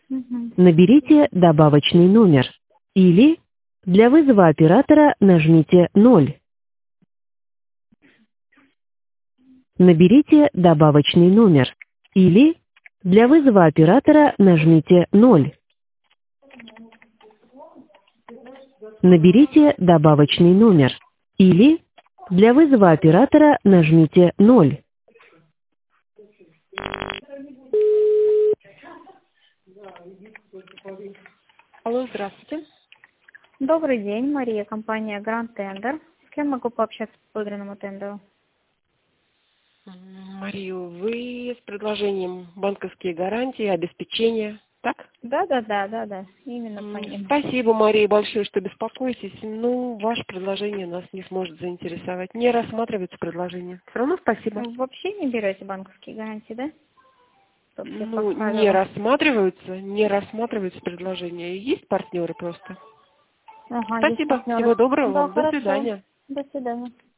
Мгм. Наберите добавочный номер. Или для вызова оператора нажмите 0. Наберите добавочный номер. Или для вызова оператора нажмите 0. Наберите добавочный номер. Или для вызова оператора нажмите 0. Алло, здравствуйте. Добрый день, Мария, компания Grand Tender. С кем могу пообщаться по подрядному тендеру? Мария, вы с предложением банковские гарантии, обеспечения, так? Да, именно по ним. Спасибо, Мария, большое, что беспокоитесь. Ну, ваше предложение нас не сможет заинтересовать. Не рассматривается предложение. Все равно спасибо. Вообще не берете банковские гарантии, да? Чтоб я Ну, не поставила. рассматриваются предложения. Есть партнеры просто. Ага, есть Спасибо. партнеры. Всего доброго Да, вам. До хорошо. свидания. До свидания.